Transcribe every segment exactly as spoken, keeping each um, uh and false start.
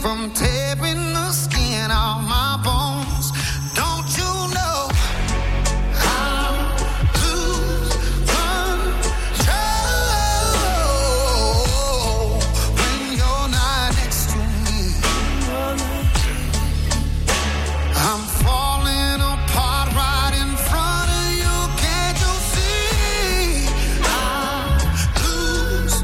from tearing the skin off my bones. Don't you know I lose control when you're not next to me? I'm falling apart right in front of you. Can't you see? I lose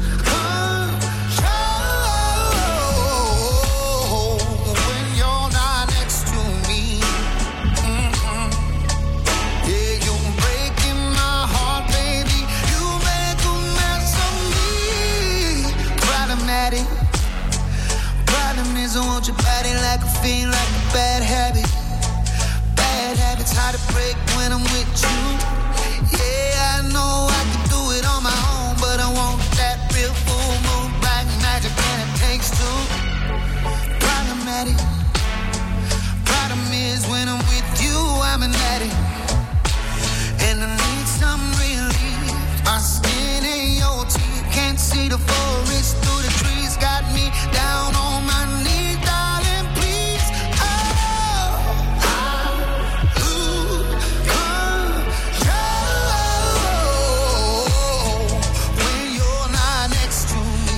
control when you're not next to me. Mm-mm. Yeah, you're breaking my heart, baby. You make a mess of me. Problematic. Problem is I want your body like a fiend, like a bad habit. Bad habits hard to break when I'm with you. Yeah, I know I can do it on my own, but I want that real full moon black magic, and it takes two. Problematic. Problem is when I'm with you, I'm an addict, and I need some relief. My skin and your teeth can't see the forest through the trees. Got me down on my knees, darling, please. Oh, I lose control when you're not next to me.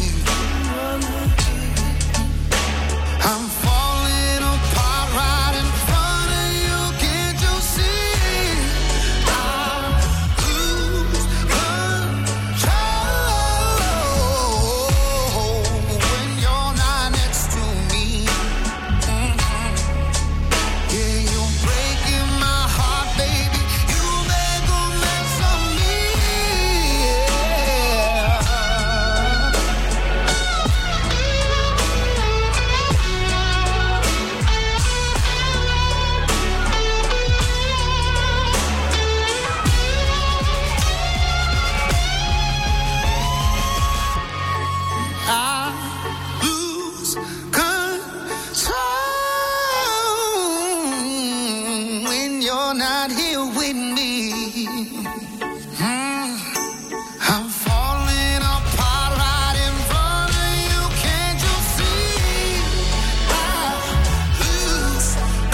I'm falling apart right in front of you. Can't you see? I lose control when you're not next to me. Mhm. Yeah, you're breaking my heart, baby. You make a mess of me. Yeah. I lose control when you're not here with me. Mm. I'm falling apart right in front of you. Can't you see? I lose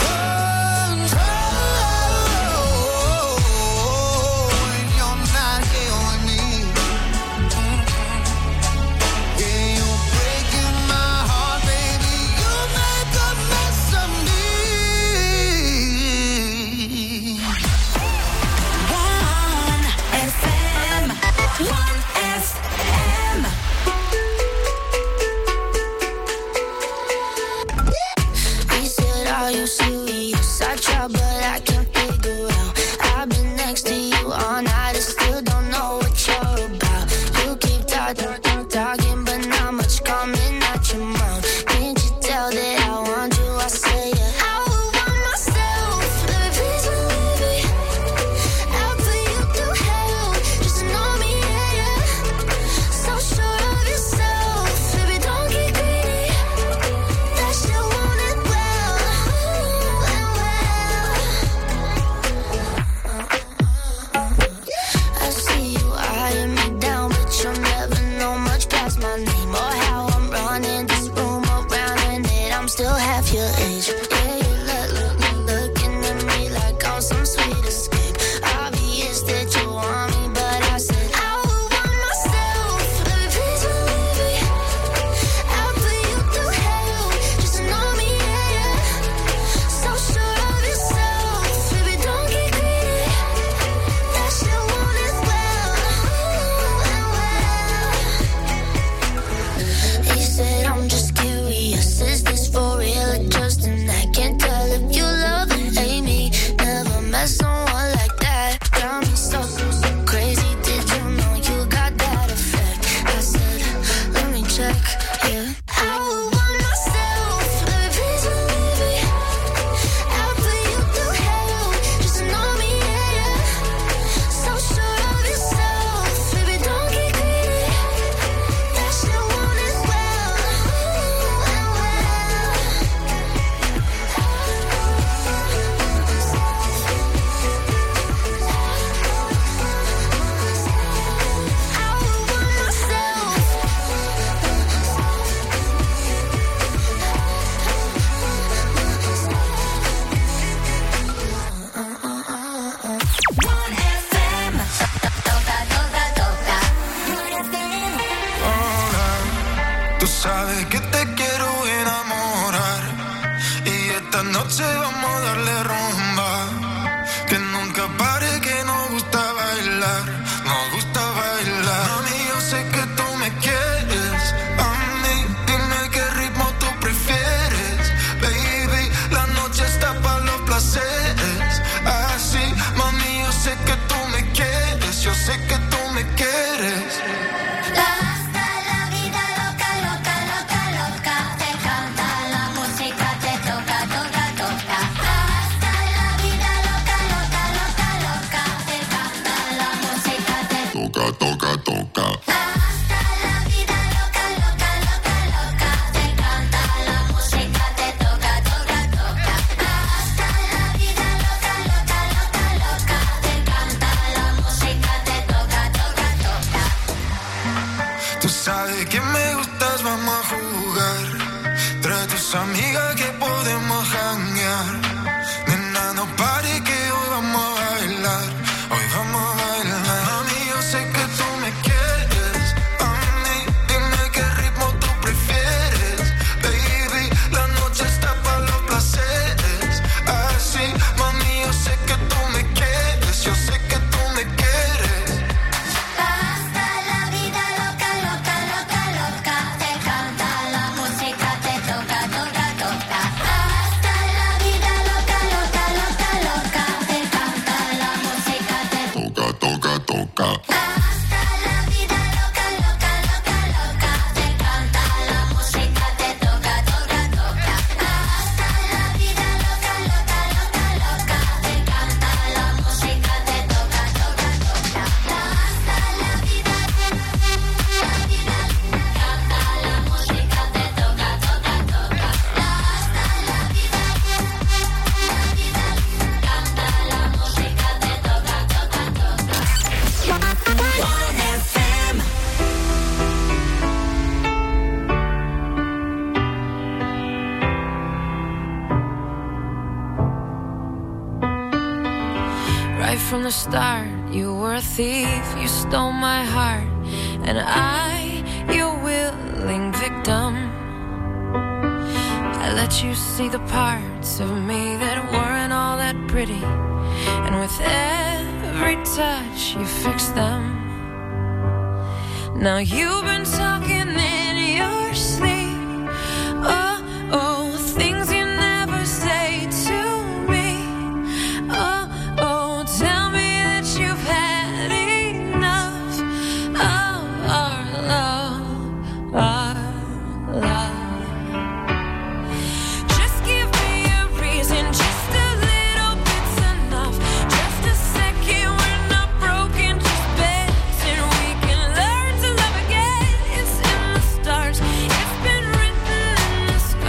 control when you're not here with me. Yeah, you're breaking my heart, baby. You make a mess of me. One F M. One F M. He said, are you serious? I try, but I can't figure out. I've been next to you all night and still don't know what you're about. You keep talking, talking, but not much coming out your mouth. Can't you tell that I want you? I say yeah. I would want myself. Let me please believe it. I'll put you through hell. Just know me, yeah, yeah. So sure of yourself. Baby, don't get greedy. That shit want it well, and well. I see you eyeing me down, but you'll never know much past my name or how I'm running this room around, and that I'm still half your age. Yeah, you look, look, look, looking at me like I'm some sweet escape. Obvious that you want me, but I said I would want myself. Let me please believe it. I'll put you through hell. Just know me, yeah, yeah. So sure of yourself. Baby, don't get greedy. That shit want it well, and well. He said, I'm just curious. Is this for real or just an act? esta noche vamos a darle rumba. Que nunca pare, que nos gusta bailar. Nos gusta bailar. Mami, yo sé que tú me quieres. A mí, dime qué ritmo tú prefieres. Baby, la noche está para los placeres. Así, mami, yo sé que tú me quieres. Yo sé que tú me quieres. Hasta la vida loca, loca, loca, loca. Te canta la música, te toca, toca, toca. Hasta la vida loca, loca, loca, loca. Te canta la música, te toca, toca, toca. Hasta la vida loca, loca, loca, loca. Te canta la música, te toca, toca, toca. Hasta la vida loca, loca, loca, loca. Te canta la música, te toca, toca, toca. Tú sabes que me gustas, vamos a jugar. Trae tus amigas que podemos janguear. Nena, no pare que hoy vamos a bailar. Hoy vamos a bailar. Mami, yo sé que tú me quieres. A mí, dime qué ritmo tú prefieres. Baby, la noche está para los placeres. Así, mami, yo sé que tú me quieres. Yo sé que tú me quieres. Hasta la vida loca, loca, loca, loca. Te canta la música, te toca, toca, toca. Hasta la vida loca, loca, loca, loca. Te canta la música, te Toca, toca, toca. Hasta la vida loca, loca, loca, loca. Te canta la música, te toca, toca, toca. Hasta la vida loca, loca, loca, loca. Te canta la música, te toca, toca, toca. Hasta la vida, la vida, canta la música, te toca, toca, toca. Hasta la vida, la vida, canta la música, te toca, toca, toca. one F M. Right from the start, you were a thief, you stole my heart, and I, your willing victim. I let you see the parts of me that weren't all that pretty, and with every touch, you fixed them. Now you've been talking in your sleep, oh, oh, things you never say to me, oh, oh, tell me that you've had enough of our love, our love. Just give me a reason, just a little bit's enough. Just a second, we're not broken, just bends, and we can learn to love again. It's in the stars, it's been written in the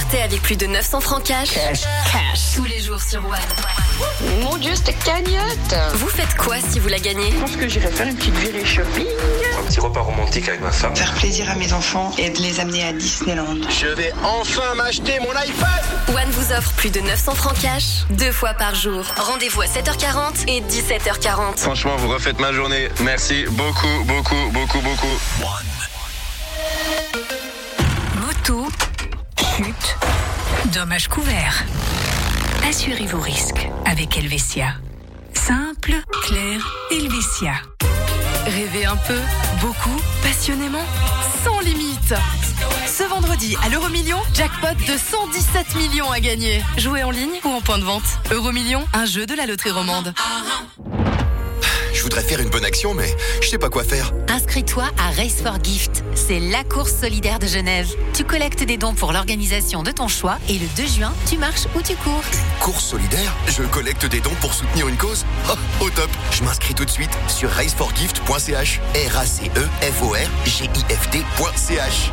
Partez avec plus de neuf cents francs cash. Cash. Cash. Tous les jours sur One. Mon Dieu, cette cagnotte. Vous faites quoi si vous la gagnez? Je pense que j'irai faire une petite virée shopping. Un petit repas romantique avec ma femme. Faire plaisir à mes enfants et de les amener à Disneyland. Je vais enfin m'acheter mon iPad. One vous offre plus de neuf cents francs cash, deux fois par jour. Rendez-vous à sept heures quarante et dix-sept heures quarante. Franchement, vous refaites ma journée. Merci beaucoup, beaucoup, beaucoup, beaucoup. Moto, chute, dommages couverts. Assurez vos risques avec Helvetia. Simple, clair, Helvetia. Rêvez un peu, beaucoup, passionnément, sans limite. Ce vendredi, à l'Euromillion, jackpot de cent dix-sept millions à gagner. Jouez en ligne ou en point de vente. Euromillion, un jeu de la loterie romande. Je voudrais faire une bonne action, mais je sais pas quoi faire. Inscris-toi à Race for Gift. C'est la course solidaire de Genève. Tu collectes des dons pour l'organisation de ton choix et le deux juin, tu marches ou tu cours. Une course solidaire? Je collecte des dons pour soutenir une cause? Oh, au top. Je m'inscris tout de suite sur race for gift point c h. R A C E F O R G I F T point C H.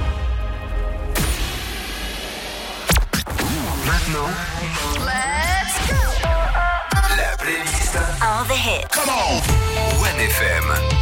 Maintenant, Let's go. la playlist All the hits. Come on. One F M.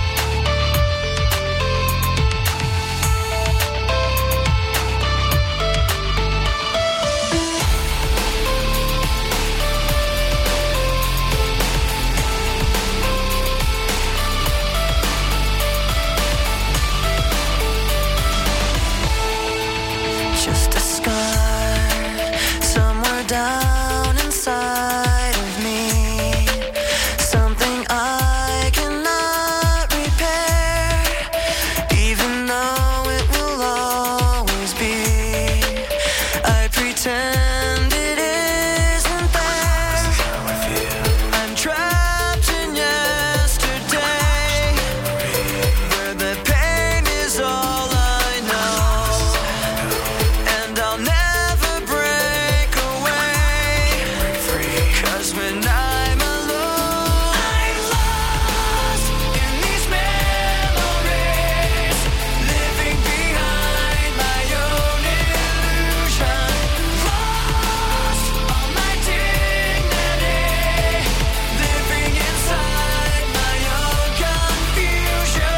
Just a scar somewhere down inside of me, something I cannot repair, even though it will always be. I pretend it isn't there. I'm trapped in yesterday, where the pain is all I know, and I'll never break away, 'cause when I'm alone, I'm lost in these memories, living behind my own illusion, lost all my dignity, living inside my own confusion.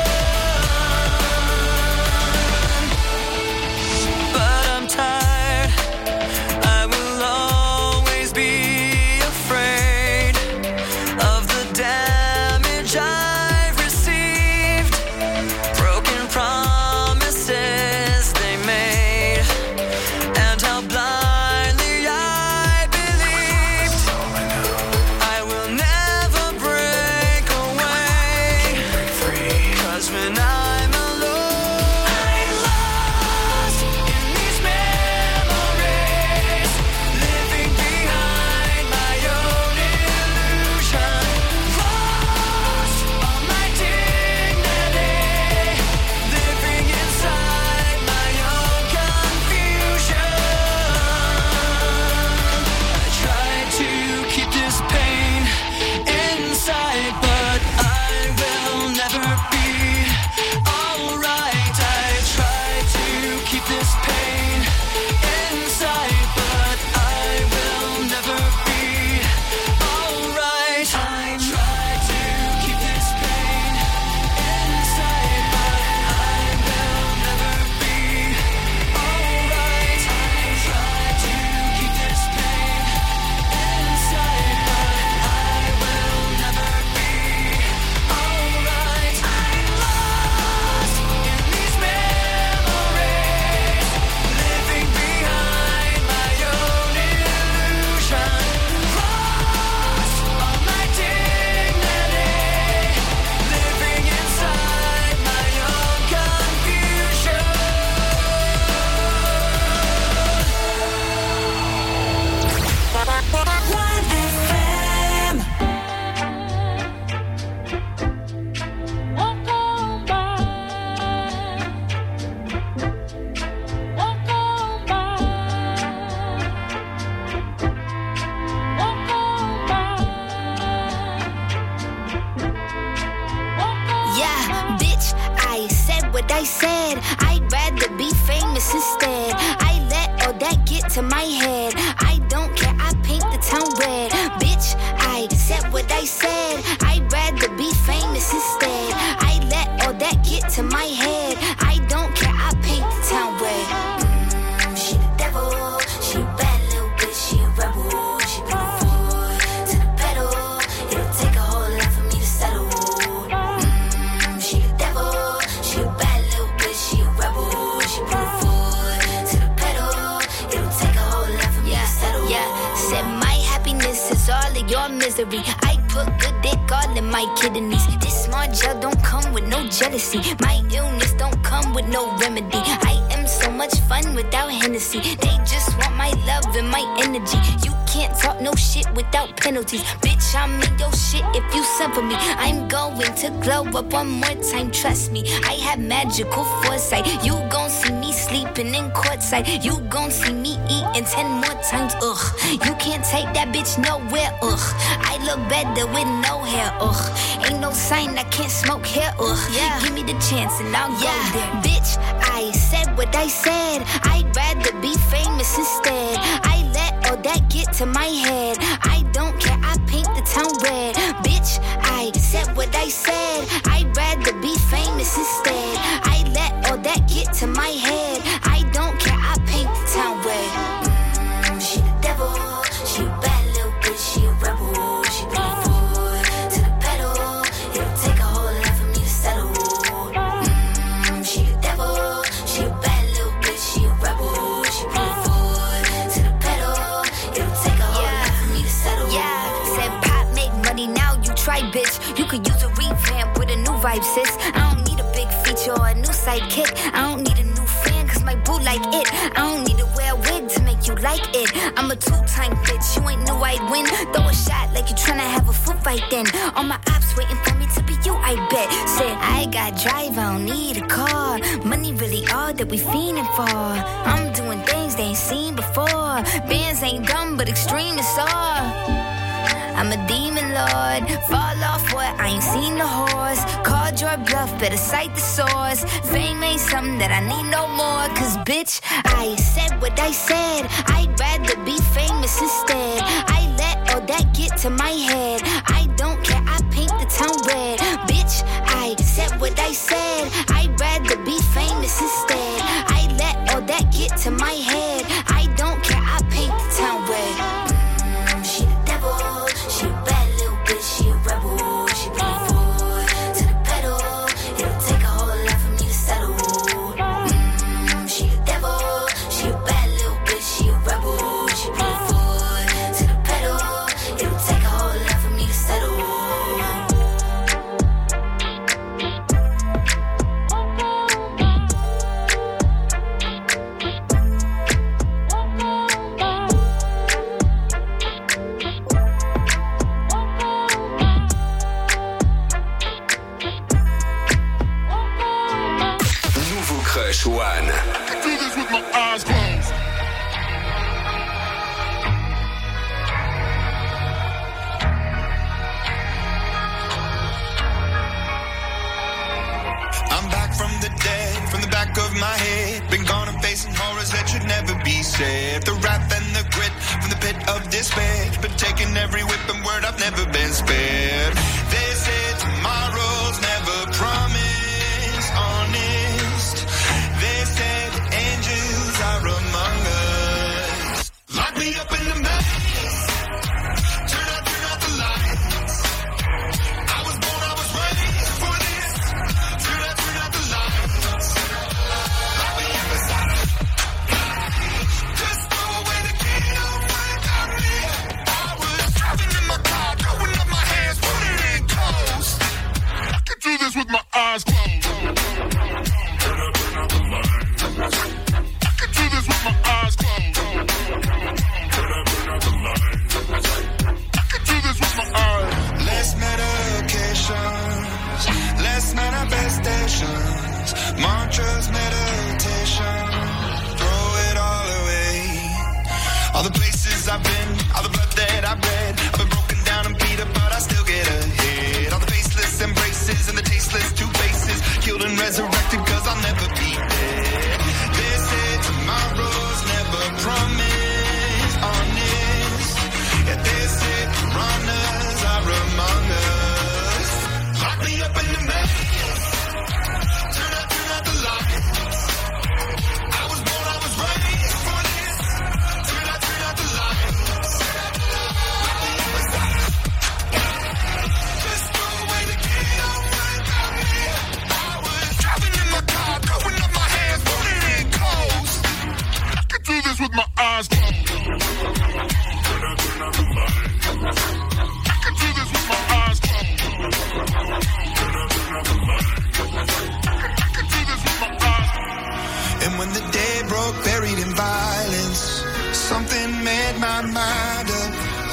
But I'm tired, I will always be afraid of the damage I've received, broken promises they made, and how blindly I believed. I will never break away, 'cause when I'm alone, I'm lost in these memories, living behind my own illusion, lost all my dignity, living inside my own confusion. I tried to keep this pain inside, but I will never be alright. I tried to keep this pain inside, but I will never be alright. I tried to keep this pain inside, but I will never be alright. I tried to keep this pain inside, but I will never be alright. I'm lost in these memories, living behind my own illusion, lost all my dignity, living inside my own confusion. One F M. Yeah, bitch, I said what I said. I'd rather be famous instead. I let all that get to my head. I don't care, I paint the town red. Bitch, I said what I said. I'd rather be famous instead. I let all that get to my head. I don't care, I paint the town red. Mm, she the devil, she a bad little bitch, she a rebel. She put her foot to the pedal. It'll take a whole lot for me to settle. Mm, she the devil, she a bad little bitch, she a rebel. She put her foot to the pedal. It'll take a whole lot for me yeah, to settle. Yeah, said my happiness is all of your misery. I put good dick all in my kidneys. This smart gel don't come with no jealousy. My illness don't come with no remedy. I am so much fun without Hennessy. They just want my love and my energy. You can't talk no shit without penalties. Bitch, I'm in your shit if you send for me. I'm going to glow up one more time, trust me. I have magical foresight. You gon' see me sleeping in courtside. You gon' see me eating ten more times, ugh. You can't take that bitch nowhere, ugh. I look better with no hair, ugh. Ain't no sign I can't smoke here, ugh. Yeah. Give me the chance and I'll yeah. go there. Bitch, I said what I said. I'd rather be famous instead. I let all that get to my head. I don't care, I paint the town red. Bitch, I said what I said. I'd rather be famous instead. I let all that get to my head. I don't care, I paint the town red. Mm, she the devil, she a bad little bitch, she a rebel. She put her foot to the pedal. It'll take a whole lot for me to settle. Mm, she the devil, she a bad little bitch, she a rebel. She put her foot to the pedal. It'll take a whole yeah. lot for me to settle. Yeah, said pop make money now, you try bitch. You could use a revamp with a new vibe, sis. I don't need a big feature or a new sidekick. I don't need a new fan cause my boo like it. I don't need to wear a wig to make you like it. I'm a two-time bitch, you ain't knew I'd win. Throw a shot like you tryna have a foot fight then. All my ops waiting for me to be you, I bet. Said I got drive, I don't need a car. Money really all that we fiending for. I'm doing things they ain't seen before. Bands ain't dumb but extreme is all. I'm a demon lord, fall off what, I ain't seen the horse. Called your bluff, better cite the source. Fame ain't something that I need no more. Cause bitch, I said what I said. I'd rather be famous instead. I let all that get to my head. I don't care, I paint the town red. Bitch, I said what I said. I'd rather be famous instead. I let all that get to my head. I don't care, I paint the town red. Mm, she the devil, she a bad little bitch, she a rebel. She put her foot to the pedal. It'll take a whole lot for me to settle. Mm, she the devil, she a bad little bitch, she a rebel. She put her foot to the pedal. It'll take a whole lot for me to settle. Crush One. I do this with my eyes closed. I'm back from the dead, from the back of my head. Been gone and facing horrors that should never be said. The wrath and the grit from the pit of despair. Been taking every whip and word, I've never been spared. They say tomorrow's never promised, honest. They said angels are among us. Lock me up in the maze. Turn out, turn out the lights. I was born, I was raised for this. Turn out, turn out the lights. Lock me up inside. Just throw away the key, don't worry about me. I was driving in my car, throwing up my hands, putting it in close. I can do this with my eyes closed. Turn out, turn out the lights. I can do this with my eyes closed. Turn out, turn out the lights. I can do this with my eyes. Less medications, less manifestations, mantras, meditation. Throw it all away. All the places I've been, all the blood that I've bled. I've been broken down and beat up, but I still get ahead. All the faceless embraces and the tasteless two faces, killed and resurrected, cause I'll never be dead. They say tomorrow's never promised.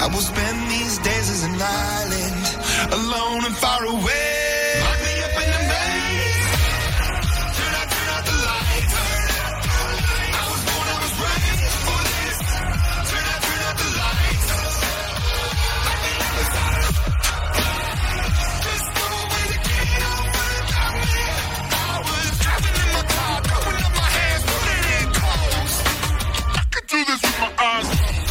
I will spend these days as an island, alone and far away. Lock me up in the maze. Turn out, turn out the lights. I was born, I was raised for this. Turn out, turn out the lights. Lock me up inside. Just throw away the key, don't worry about me. I was trapping in my car, throwing up my hands, putting it close. I could do this with my eyes.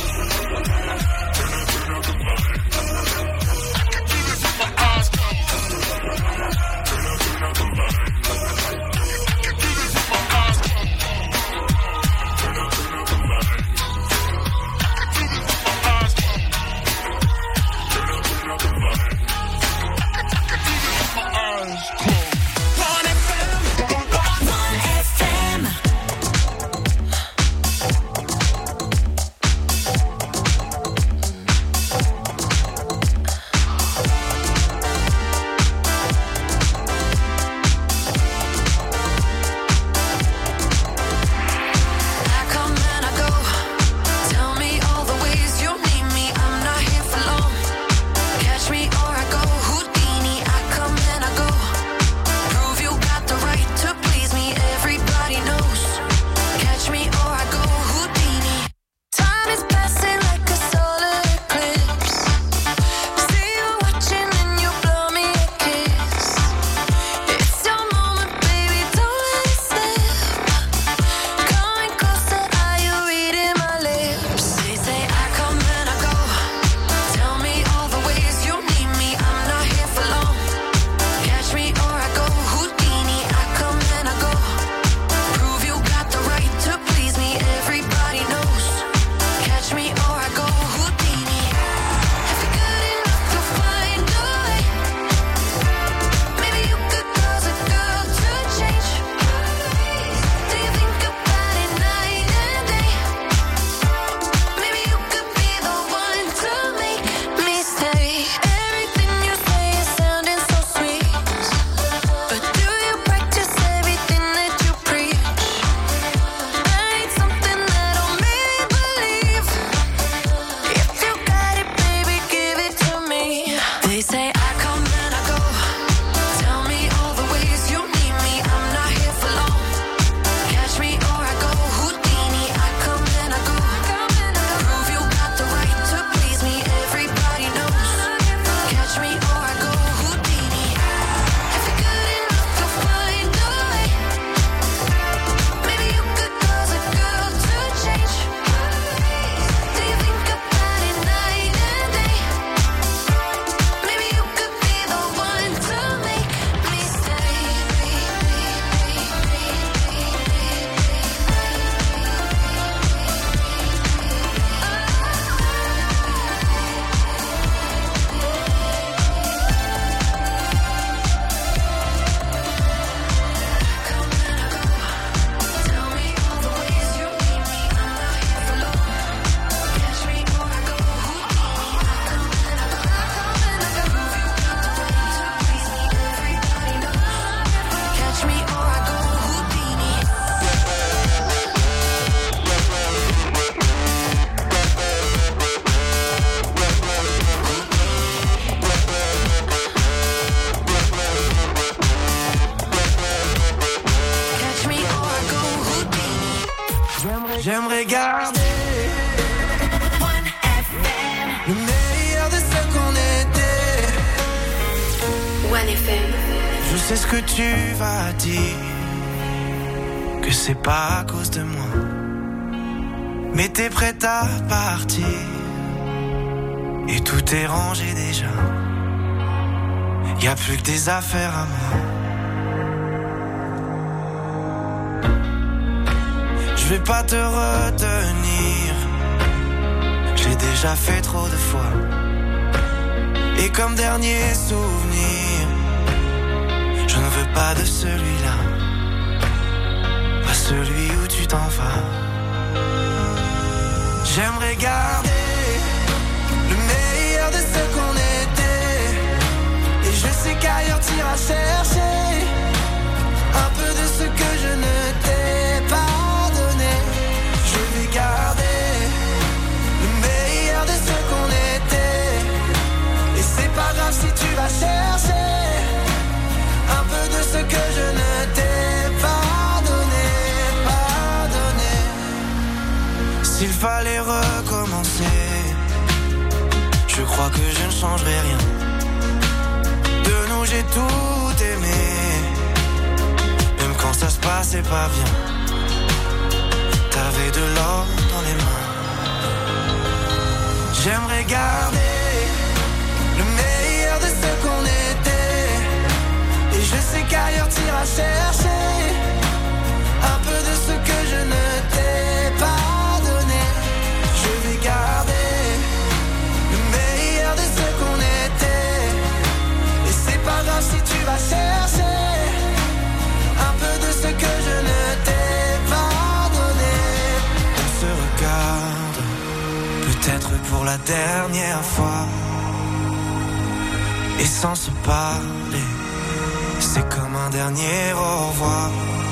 J'aimerais garder le meilleur de ce qu'on était. One F M. Je sais ce que tu vas dire, que c'est pas à cause de moi, mais t'es prête à partir et tout est rangé déjà. Y a plus que des affaires à moi. Je vais pas te retenir, j'ai déjà fait trop de fois. Et comme dernier souvenir, je ne veux pas de celui-là, pas celui où tu t'en vas. J'aimerais garder le meilleur de ce qu'on était, et je sais qu'ailleurs t'iras chercher un peu de ce que je ne t'ai pas donné. Je vais garder le meilleur de ce qu'on était. fallait recommencer. Je crois que je ne changerai rien. De nous j'ai tout aimé, même quand ça se passait pas bien. T'avais de l'or dans les mains. J'aimerais garder le meilleur de ce qu'on était. Et je sais qu'ailleurs t'iras chercher un peu de ce que je ne t'ai pas donné. Je vais garder le meilleur de ce qu'on était. Et c'est pas grave si tu vas chercher un peu de ce que je ne t'ai pas donné. On se regarde, peut-être pour la dernière fois. Et sans se parler, c'est comme un dernier au revoir.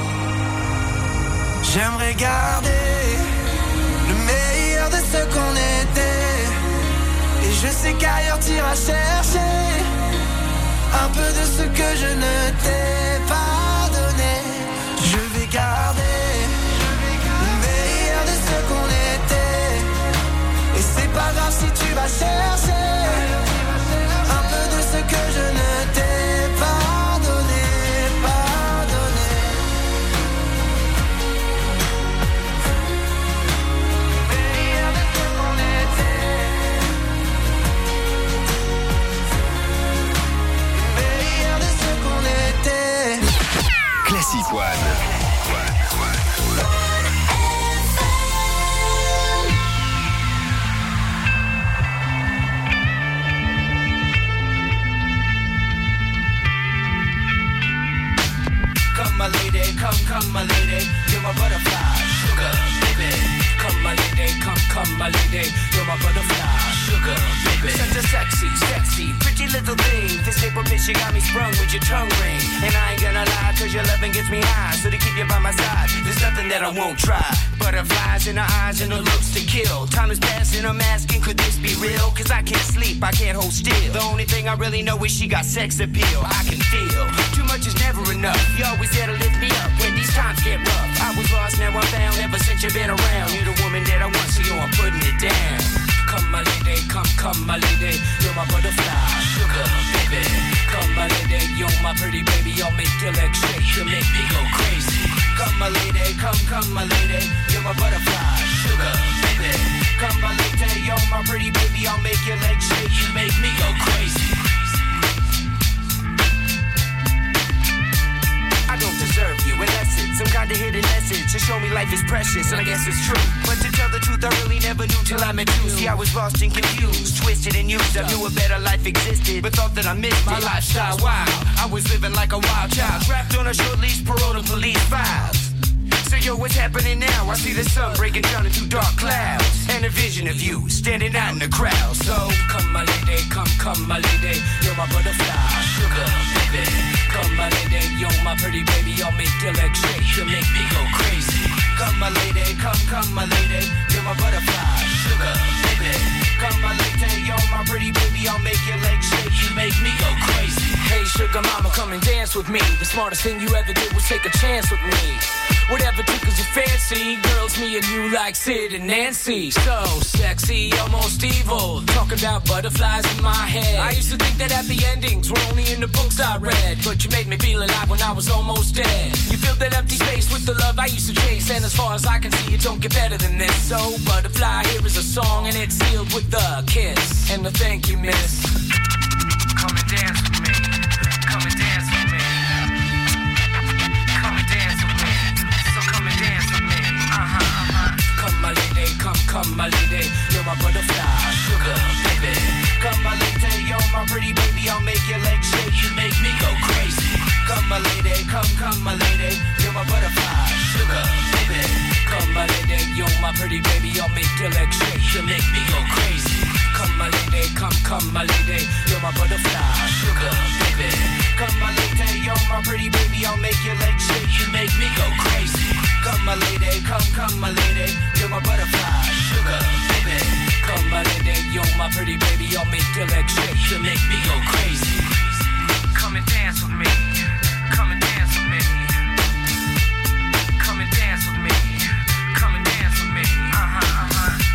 J'aimerais garder le meilleur de ce qu'on était. Et je sais qu'ailleurs t'iras chercher un peu de ce que je ne t'ai pas donné. Je vais garder le meilleur de ce qu'on était. Et c'est pas grave si tu vas chercher un peu de ce que je ne t'ai pas donné, pas donné. Meilleur de ce qu'on était. Meilleur de ce qu'on était. Classic One. My lady, come, come, my lady, you're my butterfly, sugar, baby. Come, my lady, come, come, my lady, you're my butterfly, sugar, baby. Such a sexy, sexy, pretty little thing. This paper bitch, you got me sprung with your tongue ring. And I ain't gonna lie, cause your loving gets me high. So to keep you by my side, there's nothing that I won't try. Butterflies in her eyes and her looks to kill. Time is passing, I'm asking, could this be real? Cause I can't sleep, I can't hold still. The only thing I really know is she got sex appeal. I can feel, too much is never enough. You always there to lift me up when these times get rough. I was lost, now I'm found, ever since you've been around. You're the woman that I want, so yo, I'm putting it down. Come, my lady, come, come, my lady, you're my butterfly, sugar, baby. Come, my lady, you're my pretty baby, I'll make your legs shake, you make me go crazy. Come, my lady, come, come, my lady, you're my butterfly, sugar, baby. Come, my lady, you're my pretty baby, I'll make your legs shake, you make me go crazy. I don't deserve you unless it's some kind of hidden message to show me life is precious, and I guess it's true. But to tell the truth, I really never knew till I met you. See, I was lost and confused, twisted and used. I knew a better life existed, but thought that I missed my lifestyle. Wow, I was living like a wild child, trapped on a short leash, parole to police files. So yo, what's happening now? I see the sun breaking down into dark clouds, and a vision of you standing out in the crowd. So come, my lady, come, come, my lady, you're my butterfly, sugar, baby. Come, my lady, you're my pretty baby, I'll make your legs shake, you make me go crazy. Come, my lady, come, come, my lady, you're my butterfly, sugar, baby. Come, my lady, you're my pretty baby, I'll make your legs shake, you make me go crazy. Hey, sugar mama, come and dance with me. The smartest thing you ever did was take a chance with me. Whatever tickles your fancy, girls, me and you like Sid and Nancy. So sexy, almost evil, talking about butterflies in my head. I used to think that happy endings were only in the books I read, but you made me feel alive when I was almost dead. You filled that empty space with the love I used to chase, and as far as I can see, it don't get better than this. So butterfly, here is a song, and it's sealed with a kiss and a thank you, miss. Come and dance with me, come and dance with me. Come, my lady, you're my butterfly, sugar, baby. Come, my lady, you're my pretty baby, I'll make your legs shake, you make me go crazy. Come, my lady, come, come, my lady, you're my butterfly, sugar, baby. Come, my lady, you're my pretty baby, I'll make your legs shake, you make me go crazy. Come, my lady, come, come, my lady, you're my butterfly, sugar, baby. Come, my lady, you're my pretty baby, I'll make your legs shake, you make me go crazy. Come, my lady, come, come, my lady, you're my butterfly, sugar, baby. Come, my lady, you're my pretty baby, I'll make your legs shake, you make me go crazy. Come and dance with me, come and dance with me. Come and dance with me, come and dance with me. Uh-huh, uh-huh.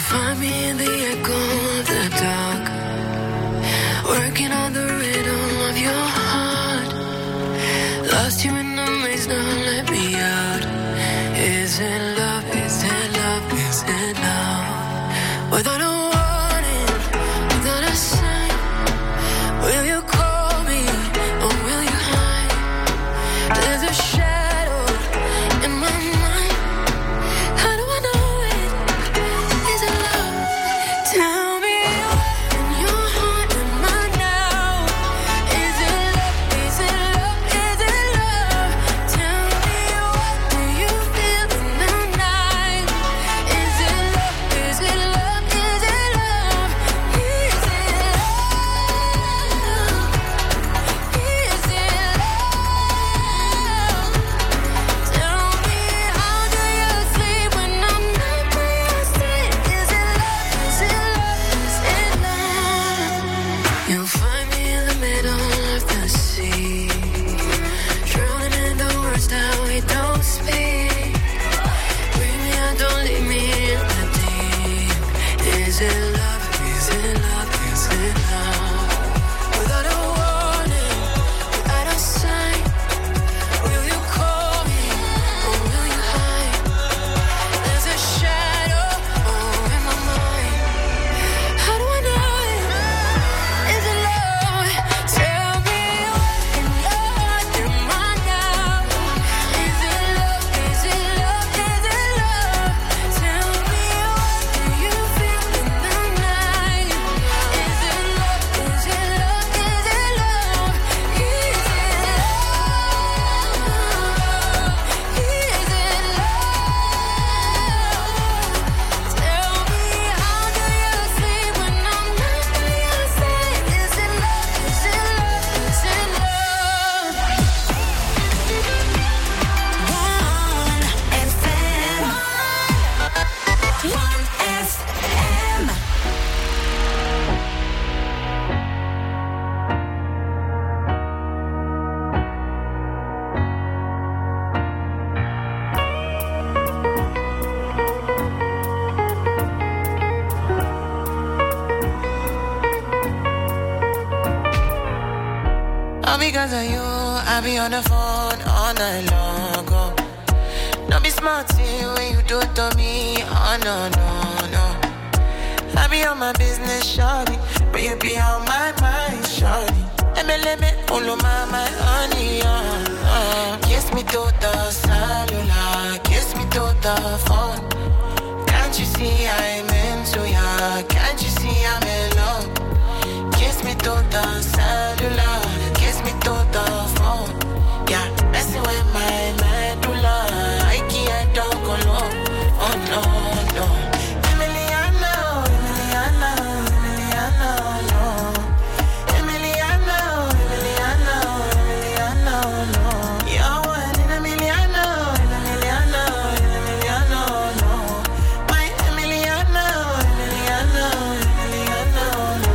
find me in the echo of the dark, working on the rhythm of your heart. Lost you in the maze, now let me out. Is it love, is it love, is it love? Without a warning, without a sign, will you call me or will you hide? There's a shadow in my mind. How do I know it? Is it love? Tell me what's in your heart and mind now. Is it love? Is it love? Is it love? Tell me what do you feel in the night? Is it love? Is it love? Is it love? Is it love? Is it love? Tell me how do you sleep when I'm not by your side? Is it love? Is it love? Is it love? You'll find me in the middle of the sea, drowning in the words that we don't speak. Bring me out, don't leave me in the deep. Is it love? Is it love? Is it love? Without a warning, without a sign, will you call me or will you hide? There's a shadow oh, in my mind. How do I know it? Is it love? Tell me what's in your heart and mind now. Is it love? Is it love? Is it love? Tell me what do you feel in the night? Is it love? Is it love? Is it love? Is it love? Is it love? Tell me how do you sleep when I'm not by your side? Is it love? Is it love? Is it love? One F M. One F M. All because of you, I be on the phone all night long. Oh. Don't be smart when you do it to me. Oh no, no, no. I be on my business, shawty, but you be on my mind, shawty. Let me, let me, all of my, my honey, uh, uh. Kiss me to the cellular, kiss me to the phone. Can't you see I'm into ya? Can't you see I'm in love? Kiss me to the cellular, kiss me to the phone. Yeah, messing with my medulla. I can't talk alone. Oh no, no. Emiliano, Emiliano, Emiliano, no. Emiliano, Emiliano, Emiliano, no. You're one in a milliano, in a milliano, in a milliano, no. My Emiliano, Emiliano, Emiliano, no.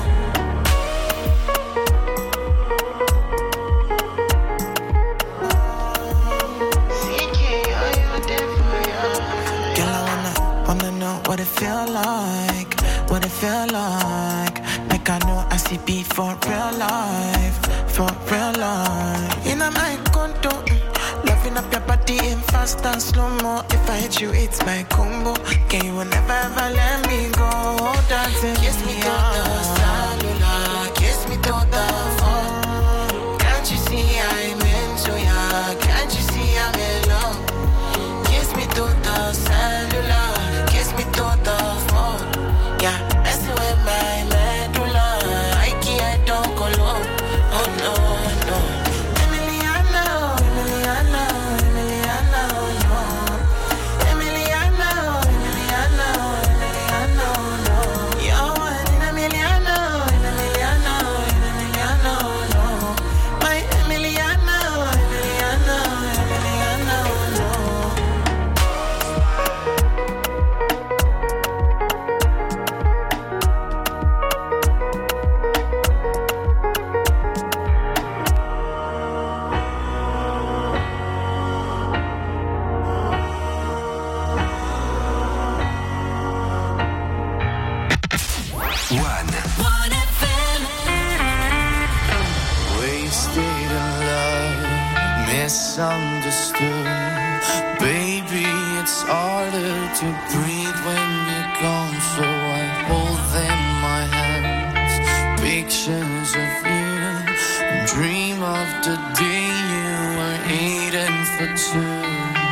Girl, I wanna, wanna know what it feel like, what it feel like. Like I know I see beat for real life, for real life. In a my condo, mm, loving up your body in fast and slow mo. If I hit you, it's my combo. Can you never ever let me go? Dancing, kiss me to the cellular, kiss me to the phone. Can't you see I'm into ya? Can't you see I'm in love? Kiss me to the cellular, kiss me to the phone. Yeah, messing with my medulla. I can't talk alone. Oh no, no. Emiliano, Emiliano, Emiliano, no. Emiliano, Emiliano, Emiliano, no. You're one in a million. harder to breathe when you're gone, so I hold them in my hands, pictures of you, and dream of the day you were eating for two.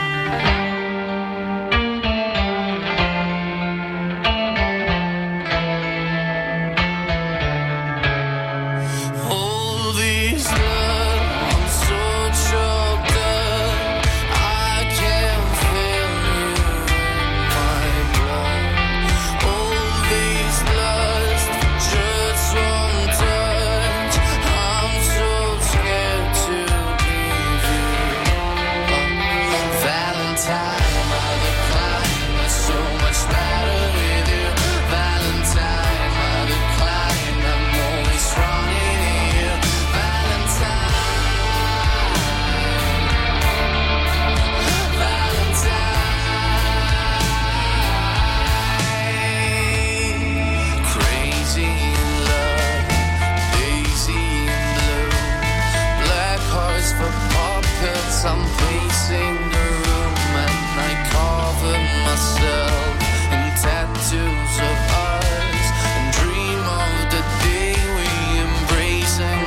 I'm pacing the room and I cover myself in tattoos of ours and dream of the day we embrace and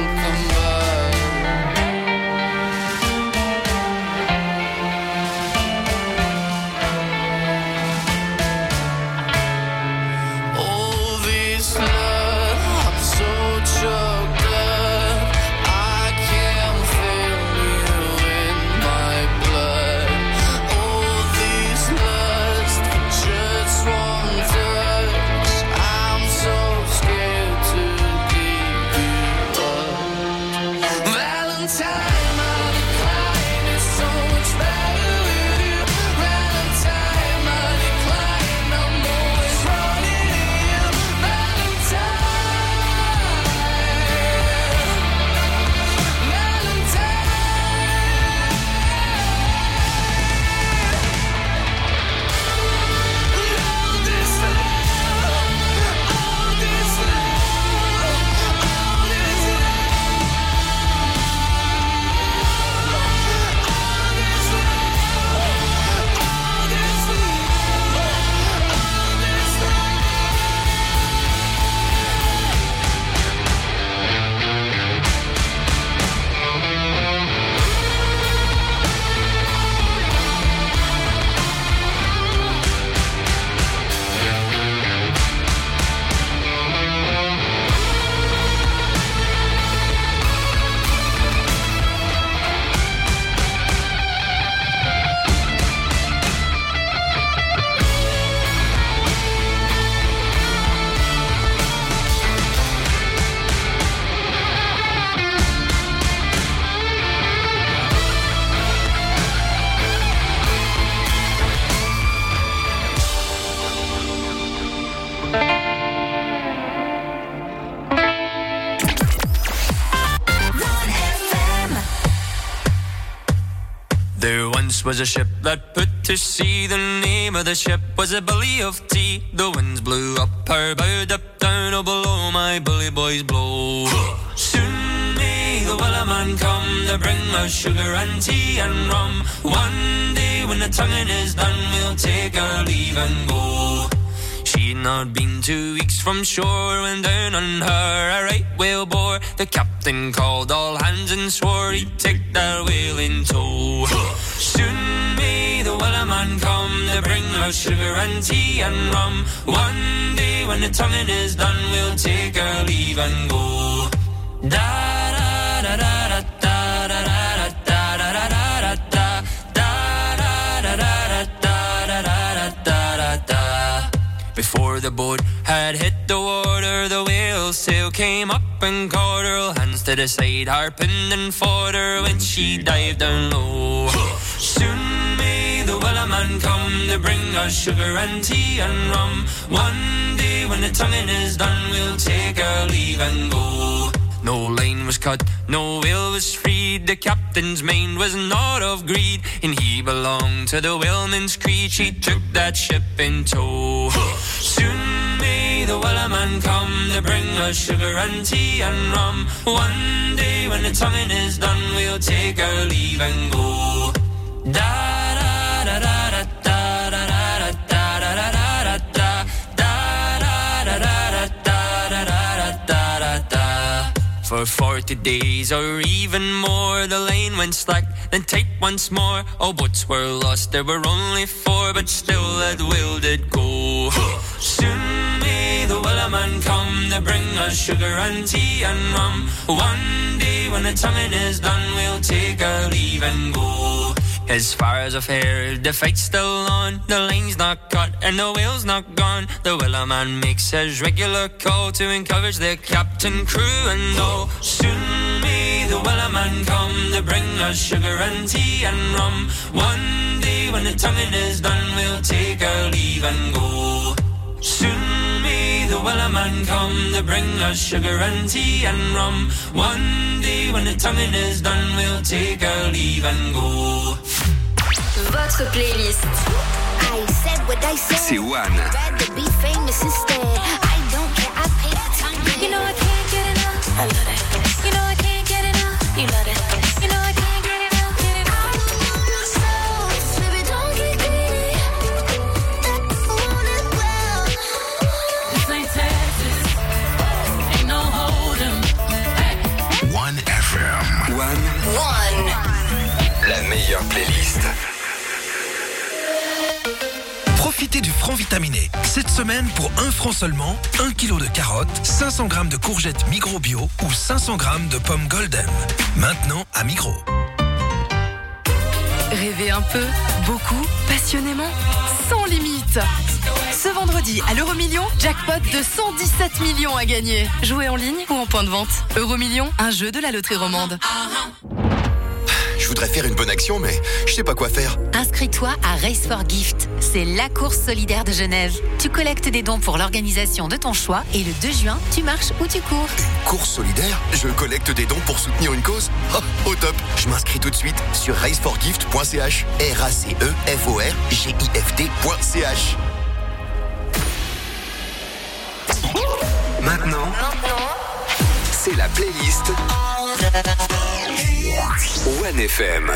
combine. All this love, I'm so choked up, I can't feel you in my blood. All this lust for just one touch, I'm so scared to give you up. Valentine, my decline is so much better with you. Valentine, my decline, I'm always running to you. Valentine, all this love, all this love, all this There once was a ship that put to sea. The name of the ship was a Billy of Tea. The winds blew up her bow, up down, oh below my bully boys blow. Soon may the Wellerman come to bring us sugar and tea and rum. One day when the tonguing is done, we'll take our leave and go. She'd not been two weeks from shore when down on her a right whale bore. The captain called all hands and swore he'd take that whale in tow. Soon may the Wellerman come to bring us sugar and tea and rum. One day when the tonguing is done, we'll take our leave and go. Da da da da da da da da da da da da da da da da da. Before the boat had hit the water, the whale's sail came up and caught her. All hands to the side, harping and fought her when she dived down low. Soon may the Wellerman come to bring us sugar and tea and rum. One day when the tonguing is done, we'll take our leave and go. No line was cut, no whale was freed. The captain's mind was not of greed, and he belonged to the whaleman's creed. She took that ship in tow. Soon may the Wellerman come to bring us sugar and tea and rum. One day when the tonguing is done, we'll take our leave and go. Da da da da da da da da For forty days or even more, the lane went slack, then tight once more. All boats were lost, there were only four, but still that wheel did go. Soon may the Wellerman come to bring us sugar and tea and rum. One day when the tonguing is done, we'll take our leave and go. As far as I've heard, the fight's still on. The line's not cut and the whale's not gone. The Wellerman makes his regular call to encourage the captain, crew and all. Soon may the Wellerman come to bring us sugar and tea and rum. One day when the tonguing is done, we'll take our leave and go. Soon may the Wellerman come to bring us sugar and tea and rum. One day when the tonguing is done, we'll take our leave and go. Votre playlist. I said what I said. C'est One. Rather be famous instead. I don't care, I pay the time. You know I can't get enough. I love that. You know I can't get enough. You love that. You know I can't get enough. Get enough. So, baby, don't get greedy. That want it well. This ain't Texas. Ain't no hold'em. One F M. One. One. La meilleure playlist. Profitez du franc vitaminé. Cette semaine, pour un franc seulement, un kilo de carottes, cinq cents grammes de courgettes Migros Bio ou cinq cents grammes de pommes Golden. Maintenant à Migros. Rêvez un peu, beaucoup, passionnément, sans limite. Ce vendredi, à l'Euromillion, jackpot de cent dix-sept millions à gagner. Jouez en ligne ou en point de vente. Euromillion, un jeu de la loterie romande. Je voudrais faire une bonne action, mais je sais pas quoi faire. Inscris-toi à Race for Gift. C'est la course solidaire de Genève. Tu collectes des dons pour l'organisation de ton choix et le deux juin, tu marches ou tu cours. Une course solidaire? Je collecte des dons pour soutenir une cause? Oh, au top. Je m'inscris tout de suite sur race for gift point c h. R A C E F O R G I F T point C H. Maintenant, c'est la playlist One F M.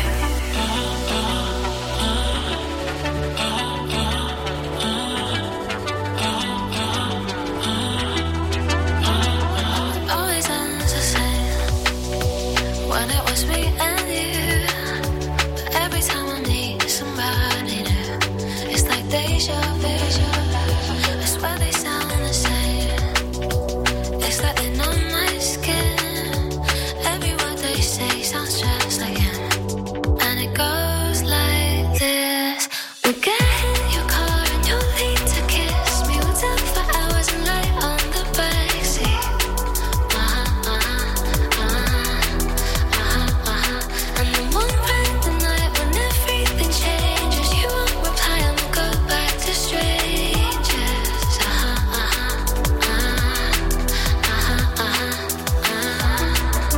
Always ends the same when it was me and you. But every time I need somebody new, it's like deja vu. I swear they sound the same. It's like they're on my skin. Every word they say sounds just like him. And it goes like this. We'll get in your car and you'll leave to kiss me. We'll talk for hours and lie on the backseat. Uh-huh, uh-huh, uh-huh, uh-huh, uh-huh. And then one bright the night when everything changes, you won't reply and we'll go back to strangers. Uh-huh, uh-huh, uh-huh, uh-huh, uh-huh.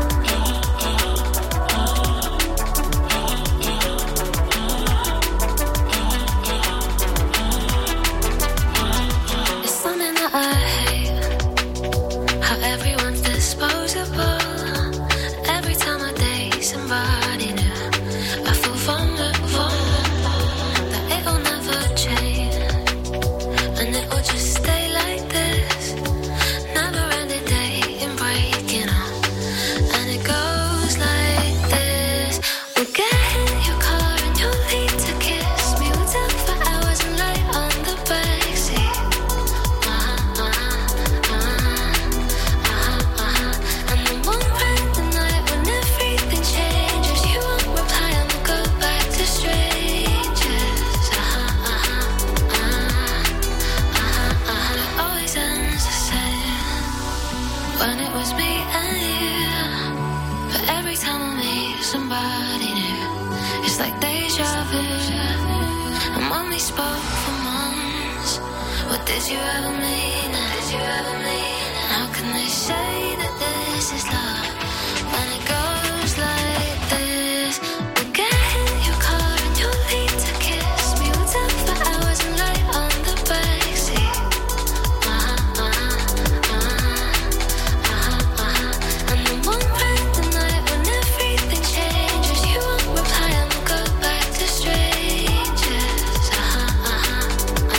It's something that I hate, how everyone's disposable. Every time I date somebody new, I feel vulnerable, that it'll never change, and it will just stay like this. Never ending dating, breaking up, and it goes like this. We'll get in your car and you'll leave to kiss me. We'll talk for hours and lie on the backseat. Uh-huh, uh-huh, uh-huh, uh-huh. And then one bright the night when everything changes, you won't reply and we'll go back to strangers. Uh-huh, uh-huh, uh-huh, uh-huh, uh-huh. Always ends the same when it was me and you. But every time I meet somebody new, it's like deja vu. And when we spoke for months, what did you ever mean? Did you ever mean? How can they say that this is love when it goes like this? We'll get in your car and you'll leave to kiss me. We'll talk for hours and lie on the backseat. Uh-huh, uh-huh, uh-huh, uh-huh, uh-huh. And then one bright the night when everything changes, you won't reply and we'll go back to strangers. Uh-huh, uh-huh,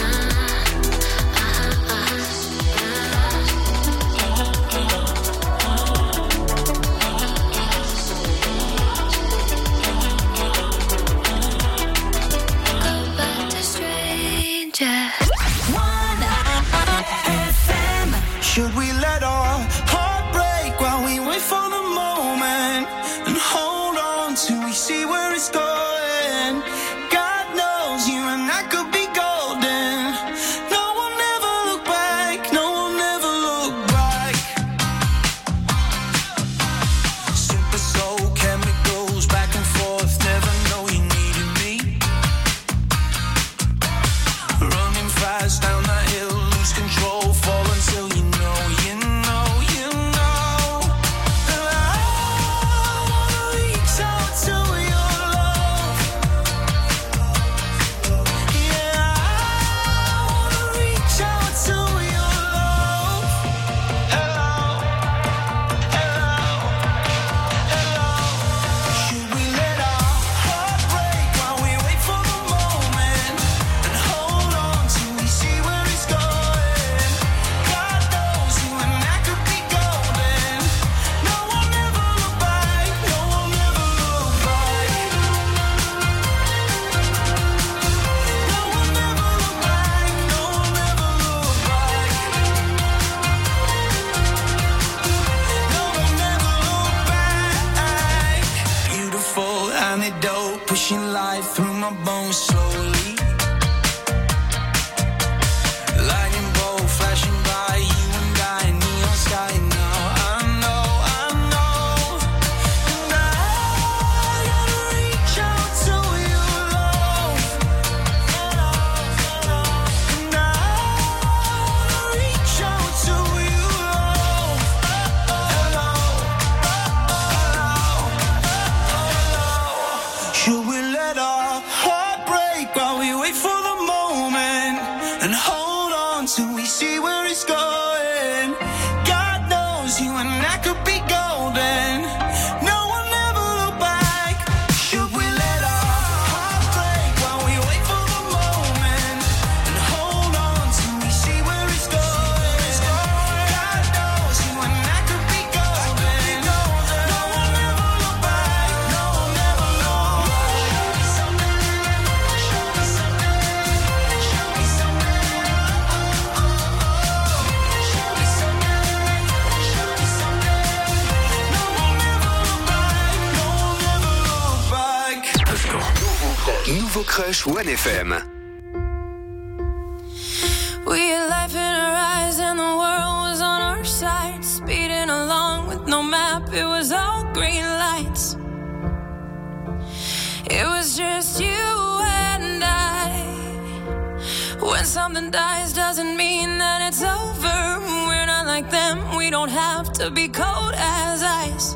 uh-huh, uh-huh, uh-huh. Just one F M. Should we let our heart break while we wait for the moment and hold on till we see where it's going? God knows you and I could be golden. No one ever look back, no one ever look back. Super soul chemicals back and forth, never know you needed me. Running fast down that hill, lose control, fall until you know, you know, you know. And I wanna reach out to your love. Yeah, I wanna reach out to your love. Hello, hello, hello. Should we let our heart break while we wait for the moment and hold on till we see where it's going? God knows you and I could be golden. No one ever look back, no one ever look back. No one ever look back, no one ever look back. No one ever look back. Beautiful antidote, pushing life through my bones slowly. Lightning bolt flashing by, you and I, neon sky now. I know, I know. And I gotta reach out to your love. And I wanna reach out to your love. Hello, hello. Should we let our heart break while we wait for the moment and hold on till we see where it's going? God knows you and I could be golden. No one ever look back. Should we let our heart break while we wait for the moment and hold on till we see where it's going? God knows you and I could be golden. No one ever look back. No one ever look back. Show me something. Show me something. Show me something. Oh, oh, oh. Show me something. Show me something. No one ever look back. No one ever look back. Nouveau Crush One F M. We had life in our eyes and the world was on our side. Speeding along with no map, it was all green lights. It was just you and I. When something dies doesn't mean that it's over. We're not like them, we don't have to be cold as ice.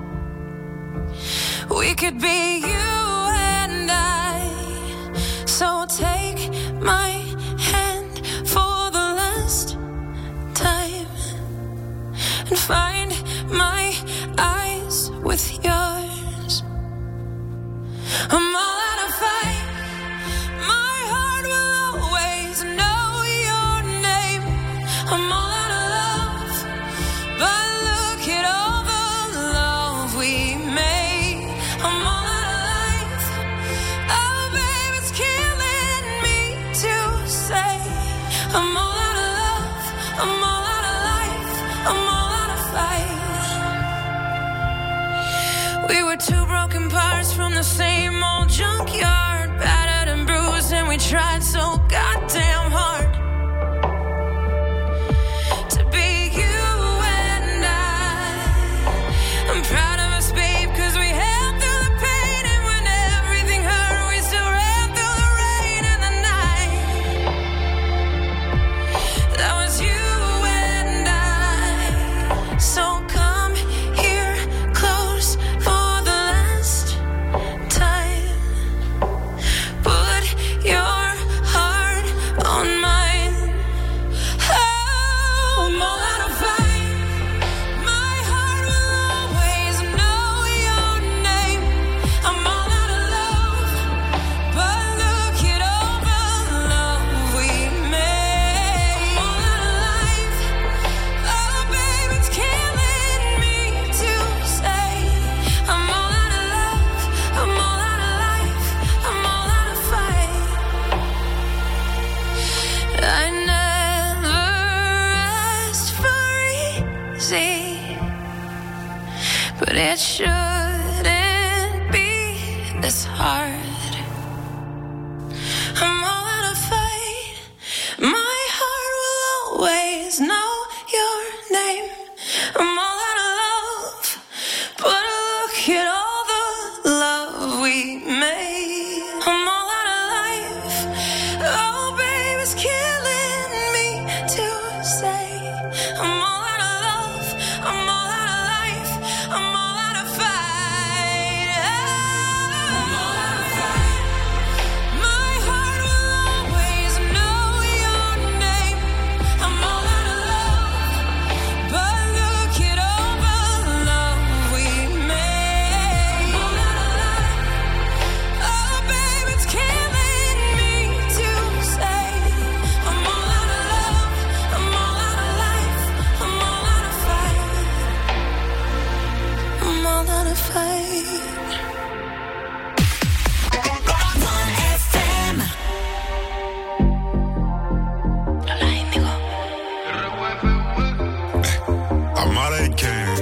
We could be you and I. So take my hand for the last time and find my eyes with yours. I'm all out of fight. My heart will always know your name. I'm all out of love, but look at all the love we made. I'm all out of life. Oh, babe, it's killing me to say. I'm all out of love. I'm all out of life. I'm all out of fight. We were two broken parts from the same old junkyard, battered and bruised, and we tried so goddamn hard to be you and I. I'm proud of us, babe, 'cause we held through the pain, and when everything hurt, we still ran through the rain and the night. That was you and I. So come here close for the last time. Put your heart but it shouldn't be this hard. I'm all out of fight. My heart will always know your name. I'm all out of love, but look at all the love we made. I'm all out of life. Oh, baby, it's killing me to say. I'm all out of love. I'm all out of life. I'm all out of fight. I'm all out of fight. My heart will always know your name. I'm all out of love, but look at all the love we made. I'm all out of life. Oh, baby, it's killing me to say. I'm all out of love. I'm all out of life. I'm all out of fight. I'm all out of fight. one F M. Hola, Índigo. Amare King,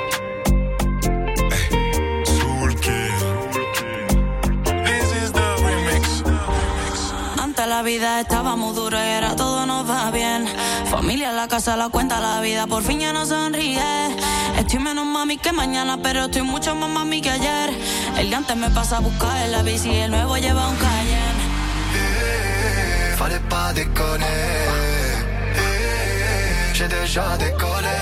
Soul King. This is the remix. Antes la vida estaba muy dura y ahora todo nos va bien. Familia, la casa, la cuenta, la vida por fin ya no sonríe. Estoy menos mami que mañana, pero estoy mucho más mami que ayer. El de antes me pasa a buscar en la bici y el nuevo lleva un Cayenne. Eh, fallait pas déconner. Eh, j'ai déjà décollé.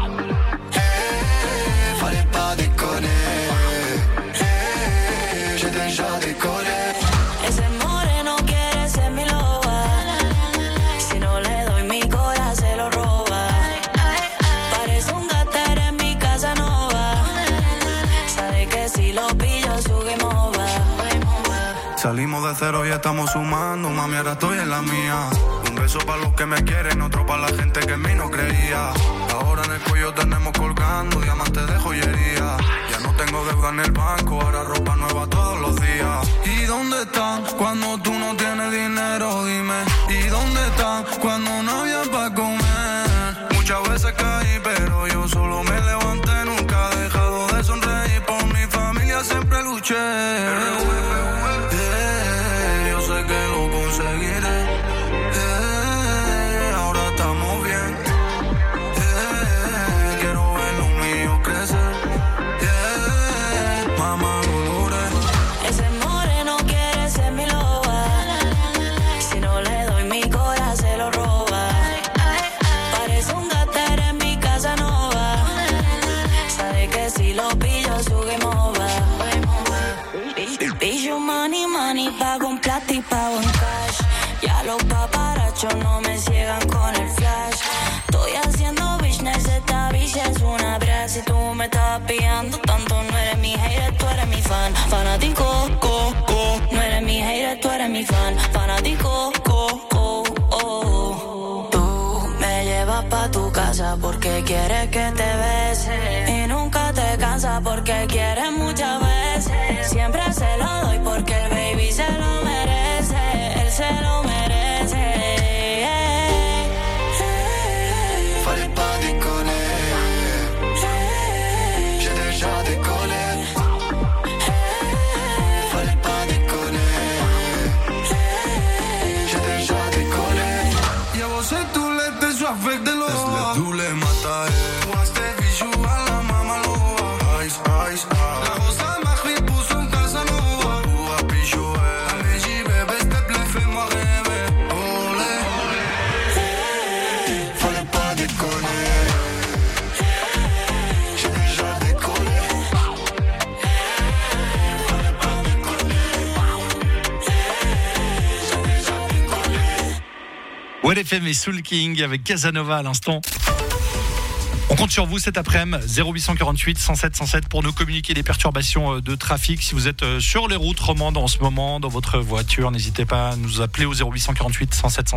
Eh, fallait pas déconner. Eh, j'ai déjà décollé. Ese moreno quiere ser mi loba. Si no le doy mi corazón se lo roba. Parece un gater en mi casa nova. Sabe que si lo pillo su game over. Salimos de cero y estamos sumando, mami, ahora estoy en la mía. Un beso para los que me quieren, otro para la gente que en mí no creía. Ahora en el cuello tenemos colgando diamantes de joyería. Ya no tengo deuda en el banco, ahora ropa nueva todos los días. ¿Y dónde están cuando tú no tienes dinero? Dime. ¿Y dónde están cuando no había para comer? Muchas veces caí, pero yo solo me levanté. Nunca he dejado de sonreír, por mi familia siempre luché. Eh, yo sé que lo conseguiré. Eh, ahora estamos bien. Eh, quiero ver lo mío crecer. Eh, mamá, lo logré. Ese moreno quiere ser mi loba. Si no le doy mi corazón se lo roba. Parece un gater en mi casa nova. Sabe que si lo pillo su game over. Pillo money, money, pago un plata y pago en cash. Ya los paparachos no me ciegan con el flash. Estoy haciendo business, esta bitch es una brea. Si tú me estás pillando tanto, no eres mi hater, tú eres mi fan. Fanático, co, co. No eres mi hater, tú eres mi fan. Fanático, co, co, oh. Tú me llevas pa' tu casa porque quieres que te bese. Y nunca te cansas porque quieres muchas veces. Siempre se lo doy porque el baby se lo merece. Él se lo merece. Fallait pas déconner. J'ai déjà décollé. Fallait pas déconner. J'ai déjà décollé. Llevo seis toulettes de soif avec de l'eau. Tous les matins, moi c'était bijou à la maman loa. Ice, ice, ice. La rosa m'a pris pour son Casanova. Ou à bijou, allez j'y vais, s'il te plaît, fais-moi rêver. Olé, Fallait pas déconner. J'ai déjà décollé. Fallait pas déconner. J'ai déjà décollé. One F M et Soul King avec Casanova à l'instant. On compte sur vous cet après-midi, zéro huit cent quarante-huit cent sept cent sept pour nous communiquer des perturbations de trafic. Si vous êtes sur les routes romandes en ce moment, dans votre voiture, n'hésitez pas à nous appeler au zéro huit cent quarante-huit cent sept cent sept.